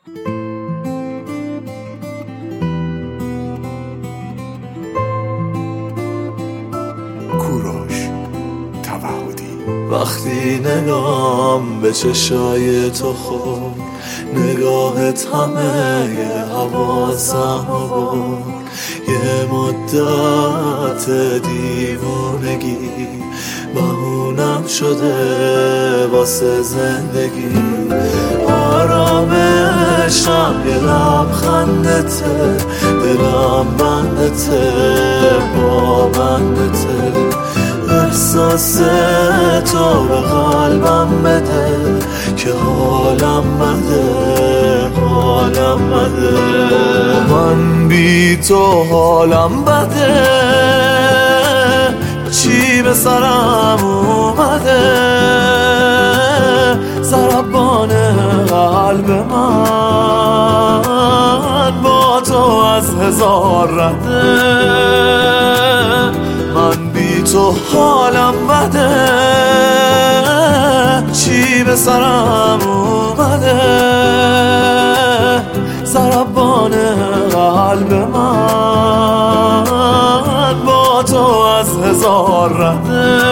کوروش توحیدی. وقتی نگام به چشای تو خود، نگاهت همه حواسم رو بود. یه مدت دیوونگی بهونم شده واسه زندگی. آرامشم یه لبخندته، دلم بندته با بندته. احساس تو به قلبم بده که حالم بده، حالم بده. من بی تو حالم بده، چی به سرم اومده. ضربان قلب من با تو از هزار رده. من بی تو حالم بده، چی به سرم اومده. ضربان قلب من با تو از هزار رده.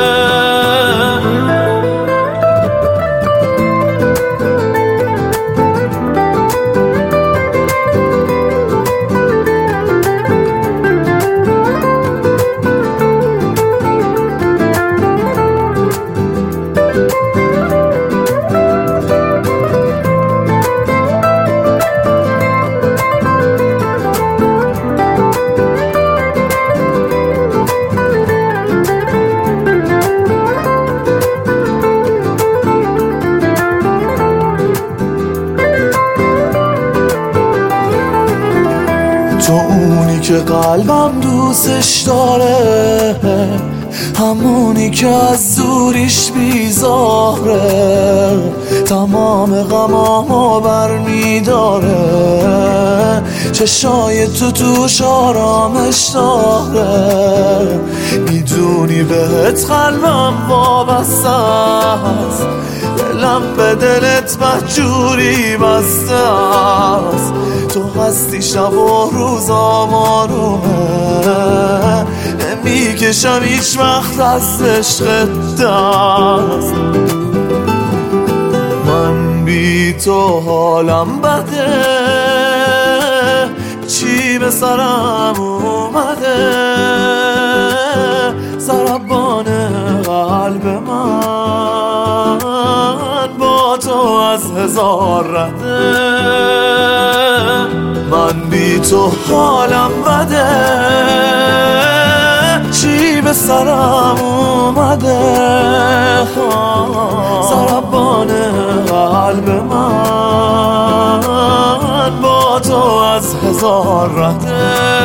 تو اونی که قلبم دوستش داره، همونی که از دوریش بیزاره. تمام غمامو برمیداره، چشای تو توش آرامش داره. میدونی بهت قلبم وابسته است، دلم به دلت مهجوری بسته است. تو هستی شب و روزام آرومه، نمیکشم هیچ وقت از عشقت دست. من بی تو حالم بده، چی به سرم اومده. ضربان قلب من با تو از هزار رده. من بی تو حالم بده، چی به سرم اومده. ضربان قلب من با تو از هزار رده.